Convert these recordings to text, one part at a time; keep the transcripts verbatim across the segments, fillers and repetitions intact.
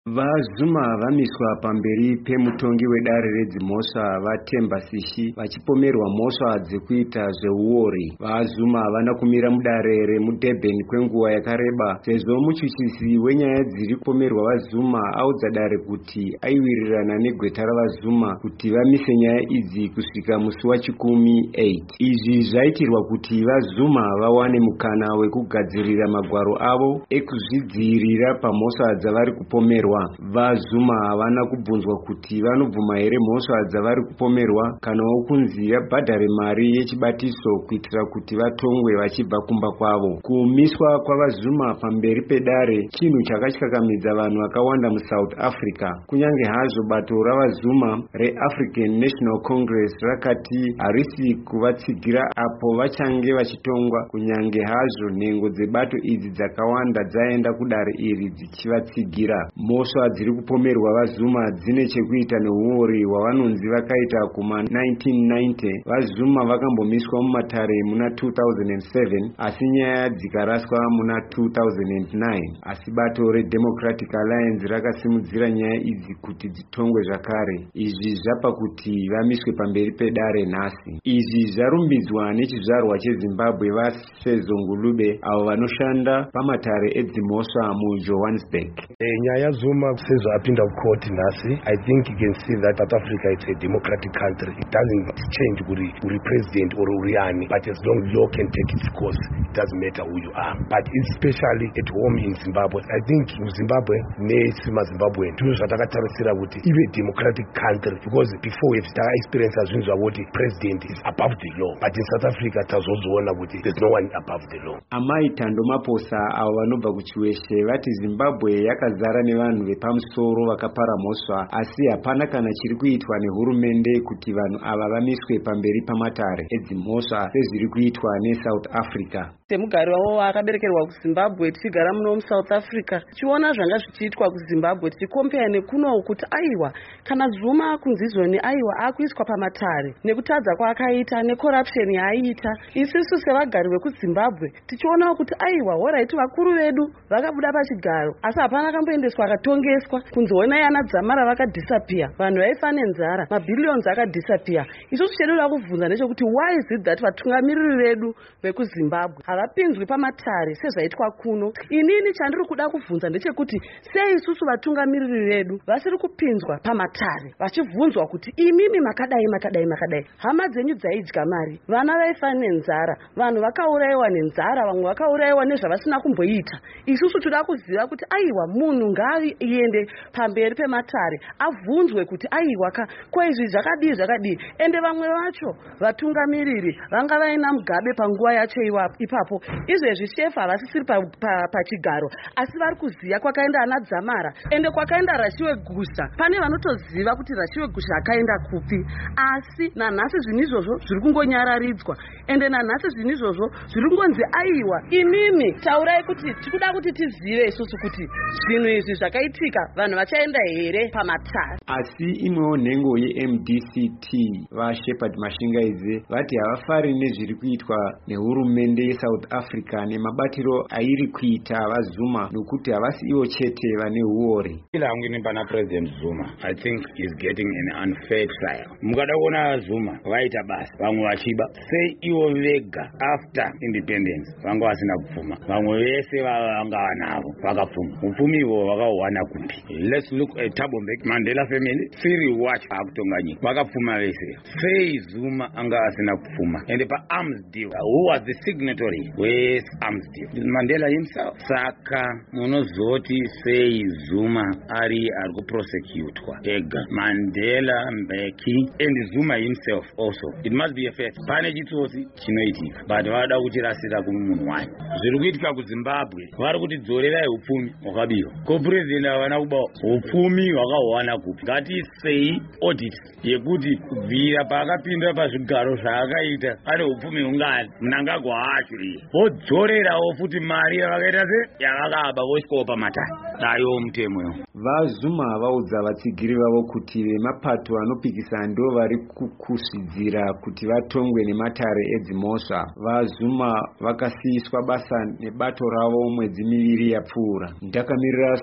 VaZuma vamiswa pamberi pemutongi wedare redzimhosva vaTemba Sishi vachipomerwa mhosva dzekuita zveuori. VaZuma havana kumira mudare remuDurban kwenguva yakareba sezvo muchuchisi wenyaya dziri kupomerwa vaZuma audza dare kuti aiwirirana negweta ravaZuma kuti vamise nyaya idzi kusvika musi wachikumi eight. Izvi zvaitirwa kuti vaZuma vawane mukana wekugadzirira magwaro avo ekuzvidzivirira pamhosva dzavari kupomerwa. VaZuma havana kubvunzwa kuti vanobvuma here mhosva dzavari kupomerwa kanawo kunzi vabhadhare mari yechibatiso kuitira kuti vatongwe vachibva kumba kwavo. Kumiswa kwavaZuma pamberi pedare chinhu chakatyakakamidza vanhu vakawanda muSouth Africa. Kunyange hazvo bato ravaZuma reAfrican National Congress rakati harisi kuvatsigira apo vachange vachitongwa, kunyange hazvo nhengo dzebato idzi dzakawanda dzaenda kudare iri dzichivatsigira. Mhosva dziri kupomerwa vaZuma dzine chekuita neuori hwavanonzi vakaita kuma nineteen ninety. VaZuma vakambomiswa mumatare muna two thousand seven asi nyaya dzikaraswa muna two thousand nine, asi bato reDemocratic Alliance rakasimudzira nyaya idzi kuti dzitongwe zvakare. Izvi zvapa kuti vamiswe pamberi pedare nhasi. Izvi zvarumbidzwa nechizvarwa cheZimbabwe vaSezo Ngulube avo vanoshanda pamatare edzimhosva muJohannesburg. E, nyaya Zuma Sezo apinda court nasi. I think you can see that South Africa is a democratic country. It doesn't change uri, uri president or uriani, but as long as law can take its course, it doesn't matter who you are. But especially at home in Zimbabwe, I think in Zimbabwe, nesima Zimbabwe, tuno zvatakatarisira kuti ive democratic country, because before we have experience as zvinhu zvavoti president is above the law, but in South Africa tazozoona kuti there's no one above the law. Amai Tando Maposa avo vanobva kuchiweshe vati Zimbabwe yakazara nevanhu vepamusoro vakapara mhosva, asi hapana kana chiri kuitwa nehurumende kuti vanhu ava vamiswe pamberi pamatare edzimhosva sezviri kuitwa neSouth Africa. Semugari wavo akaberekerwa kuZimbabwe tichigara muno muSouth Africa tichiona zvanga zvichiitwa kuZimbabwe tichikompea nekuno kuti aiwa kana Zuma kunzizoni aiwa akuiswa pamatare nekutadza kwaakaita necorruption yaaiita, isusu sevagari vekuZimbabwe tichiona kuti aiwa alright vakuru vedu vakabuda pachigaro asi hapana akamboendeswa akatongeswa, kunzoona yana Dzamara vakadisappear, vanhu vaifa nenzara, mabilions akadisappear. Isusu chedu kuvhunza ndechekuti why is it that vatungamiriri vedu vekuZimbabwe havapinzwi pamatare sezvaitwa kuno? Inini chandiri kuda kuvhunza ndechekuti sei isusu vatungamiriri vedu vasiri kupinzwa pamatare vachivhunzwa kuti imimi makadai makadai makadai, hama dzenyu dzaidya mari, vana vaifa nenzara, vanhu vakaurayiwa nenzara, vamwe vakaurayiwa nezvavasina kumboita. Isusu toda kuziva kuti aiwa munhu ngaiende pamberi pematare avhunzwe kuti aiwa ka kwaizvi zvakadii zvakadii. Ende vamwe vacho vatungamiriri vanga vaina Mugabe panguva yacho ipapo, izvezvi shefa havasisiri pachigaro pa, pa asi vari kuziva kwakaenda ana Dzamara ende kwakaenda Rashiwe Gusha. Pane vanotoziva kuti Rashiwe Gusha akaenda kupi, asi nanhasi zvinhu izvozvo zviri kungonyararidzwa, ende nanhasi zvinhu izvozvo zviri kungonzi aiwa imimi taurai kuti tikuda kuti tizive isusu kuti zvinhu izvi zvakaitika vanhu vachaenda here pamatare. Asi imwewo nhengo yeM D C T vaShepherd Mashingaidze vati havafari nezviri kuitwa nehurumende yeSouth Africa nemabatiro airi kuita vaZuma nokuti havasi ivo chete vane uori. Ila angini pana President Zuma, I think is getting an unfair trial. Mukada kuona Zuma vaita basa vamwe vachiba, sei ivo vega after independence vanga vasina kupfuma, vamwe vese vanga vanavo vakapfuma. Upfumi ivo vakawana kupi? Let's look at Thabo Mbeki, Mandela family, Siri watch akutonga nyika vakapfuma vese. Sei Zuma anga asina kupfuma? And pa arms deal, who was the signatory with arms deal? Mandela himself. Saka munozoti sei Zuma ari ari kuprosecutwa ega, Mandela, Mbeki and Zuma himself also. It must be a fact. Pane chitsotsi chinoitika, but vada kuchirasira kumunhu wayo. Zviri kuitika kuZimbabwe vari kuti dzorerai upfumi hwakabiwa. Ko president havana kubawa upfumi hwakawana kupi? Ngatisei audit yekuti kubvira paakapinda pazvigaro zvaakaita pane upfumi hungani mnangagwa acho iye vodzorerawo futi mari yavakaita se yavakaba vosvikawo pamatare. Dayo mutemo yo. VaZuma vaudza vatsigiri vavo kuti vemapato anopikisa ndo vari kukusvidzira kuti vatongwe nematare edzimhosva. VaZuma vakasiyiswa basa nebato ravo mwedzi miviri yapfuura. Ndakamirira Studio seven.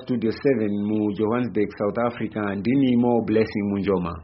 seven mu Johannesburg, South Africa. Ndini Mo Blessing Munjoma.